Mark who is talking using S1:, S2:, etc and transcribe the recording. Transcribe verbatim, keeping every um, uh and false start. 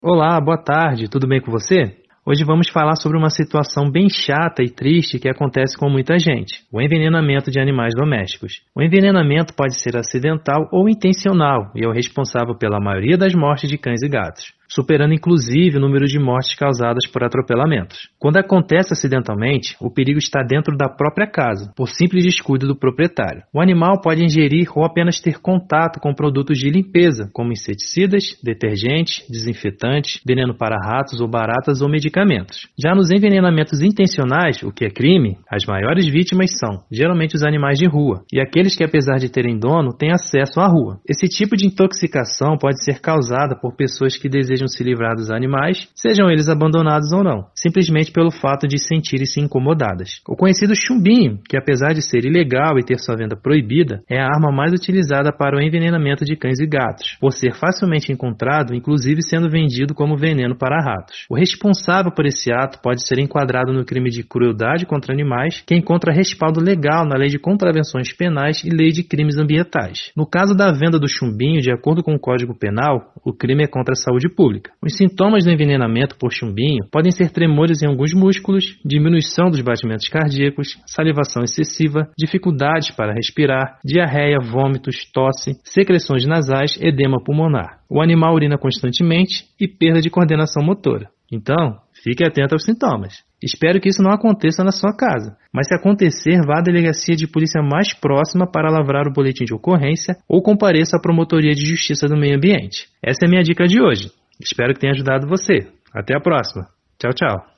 S1: Olá, boa tarde, tudo bem com você? Hoje vamos falar sobre uma situação bem chata e triste que acontece com muita gente, o envenenamento de animais domésticos. O envenenamento pode ser acidental ou intencional e é o responsável pela maioria das mortes de cães e gatos, superando inclusive o número de mortes causadas por atropelamentos. Quando acontece acidentalmente, o perigo está dentro da própria casa, por simples descuido do proprietário. O animal pode ingerir ou apenas ter contato com produtos de limpeza, como inseticidas, detergentes, desinfetantes, veneno para ratos ou baratas ou medicamentos. Já nos envenenamentos intencionais, o que é crime, as maiores vítimas são, geralmente, os animais de rua, e aqueles que, apesar de terem dono, têm acesso à rua. Esse tipo de intoxicação pode ser causada por pessoas que desejam se livrar dos animais, sejam eles abandonados ou não, simplesmente pelo fato de sentirem-se incomodadas. O conhecido chumbinho, que apesar de ser ilegal e ter sua venda proibida, é a arma mais utilizada para o envenenamento de cães e gatos, por ser facilmente encontrado, inclusive sendo vendido como veneno para ratos. O responsável por esse ato pode ser enquadrado no crime de crueldade contra animais, que encontra respaldo legal na Lei de Contravenções Penais e Lei de Crimes Ambientais. No caso da venda do chumbinho, de acordo com o Código Penal, o crime é contra a saúde pública. Os sintomas do envenenamento por chumbinho podem ser tremores em alguns músculos, diminuição dos batimentos cardíacos, salivação excessiva, dificuldades para respirar, diarreia, vômitos, tosse, secreções nasais, edema pulmonar. O animal urina constantemente e perda de coordenação motora. Então, fique atento aos sintomas. Espero que isso não aconteça na sua casa, mas se acontecer, vá à delegacia de polícia mais próxima para lavrar o boletim de ocorrência ou compareça à Promotoria de Justiça do Meio Ambiente. Essa é a minha dica de hoje. Espero que tenha ajudado você. Até a próxima. Tchau, tchau.